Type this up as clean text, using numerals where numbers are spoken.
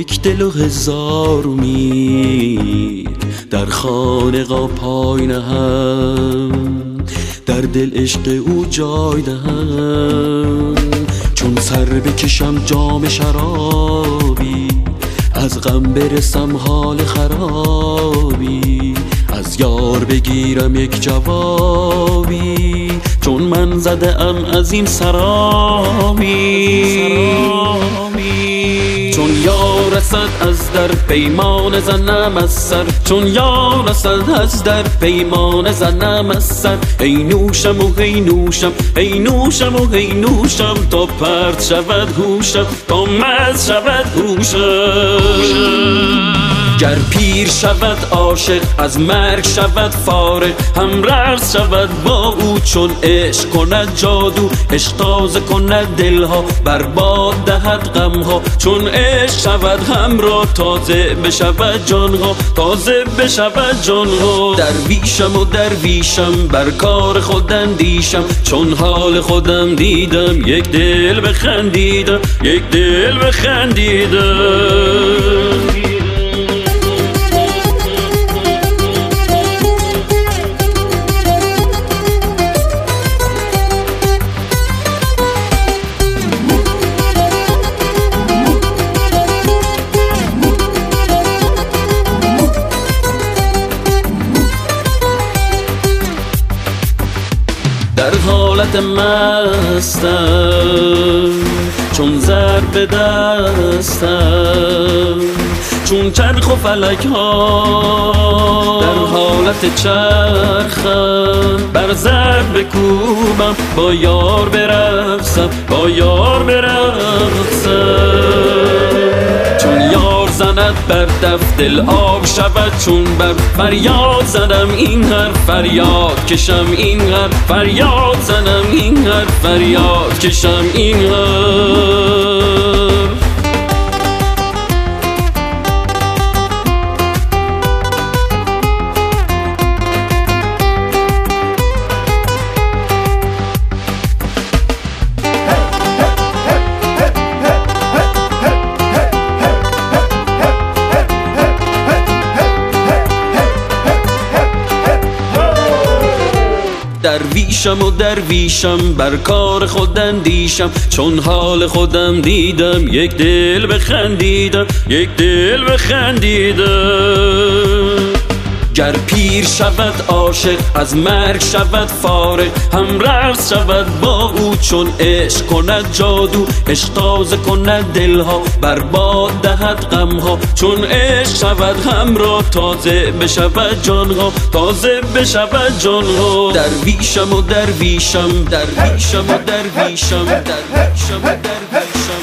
یک دل و هزار امید در خانقاه پای نهم، در دل عشق او جای دهم. چون سر بکشم جام شرابی، از غم برسم حال خرابی، از یار بگیرم یک جوابی، چون من زده ام از این سرامی. چون یار رسد از در پیمان زنم از سر، چون یار رسد از در پیمان زنم از سر. ای نوشم و هی نوشم، ای نوشم و هی نوشم، تا پرت شود هوشم، تا مست شود هوشم. گر پیر شود عاشق از مرگ شود فارغ، هم رقص شود با او چون عشق کند جادو. عشق تازه کند دلها، برباد دهد غمها، چون عشق شود همراه، تازه بشود جانها، تازه بشود جانها. درویشم و درویشم بر کار خود اندیشم، چون حال خودم دیدم یک دل بخندیدم، یک دل بخندیدم. در حالت مستم چون زر به دستم، چون چرخ و فلک ها در حالت چرخم، بر زر بکوبم با یار برقصم، با یار برقصم. چون یار زند بر دف دل آب شود، چون بر فریاد زنم این حرف فریاد کشم، این حرف فریاد زنم این حرف فریاد کشم، این حرف. درویشم و درویشم بر کار خود اندیشم، چون حال خودم دیدم یک دل بخندیدم، یک دل بخندیدم. گر پیر شود عاشق از مرگ شود فارغ، هم رقص شود با او چون عشق کند جادو. عشق تازه کند دلها، برباد دهد غمها، چون عشق شود همراه، تازه بشود جانها، تازه بشود جانها. درویشم و درویشم، درویشم و درویشم، درویشم و درویشم.